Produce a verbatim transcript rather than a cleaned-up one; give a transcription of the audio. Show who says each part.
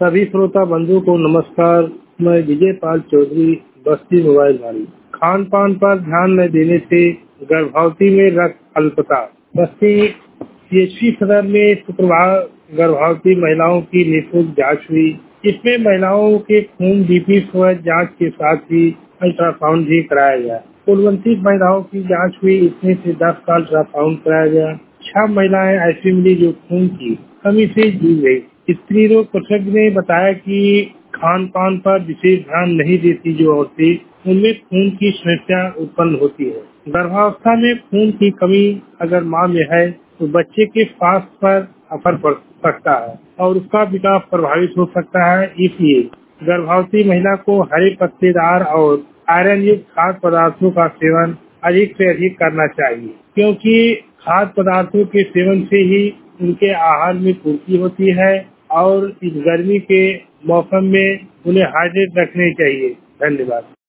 Speaker 1: सभी श्रोता बंधु को नमस्कार। मैं विजय पाल चौधरी, बस्ती मोबाइल वाली। खान पान पर ध्यान न देने से गर्भवती में रक्त अल्पता। बस्ती सीएचसी सदर में शुक्रवार गर्भवती महिलाओं की निःशुल्क जांच हुई। इसमें महिलाओं के खून बीपी शुगर जांच के साथ ही अल्ट्रासाउंड भी कराया गया। कुल उनतीस महिलाओं की जांच हुई, इसमें से दस का अल्ट्रासाउंड कराया गया। छह महिलाएं ऐसी मिली जो खून की कमी से जूझ गई। स्त्री रोग विशेषज्ञ ने बताया कि खान पान पर विशेष ध्यान नहीं देती जो औरतें, उनमें खून की समस्या उत्पन्न होती है। गर्भावस्था में खून की कमी अगर मां में है तो बच्चे के स्वास्थ्य पर असर पड़ सकता है और उसका विकास प्रभावित हो सकता है। इसलिए गर्भवती महिला को हरे पत्तेदार और आयरन युक्त खाद्य पदार्थों का सेवन अधिक से अधिक करना चाहिए, क्योंकि खाद्य पदार्थों के सेवन से ही उनके आहार में पूर्ति होती है और इस गर्मी के मौसम में उन्हें हाइड्रेट रखने चाहिए। धन्यवाद।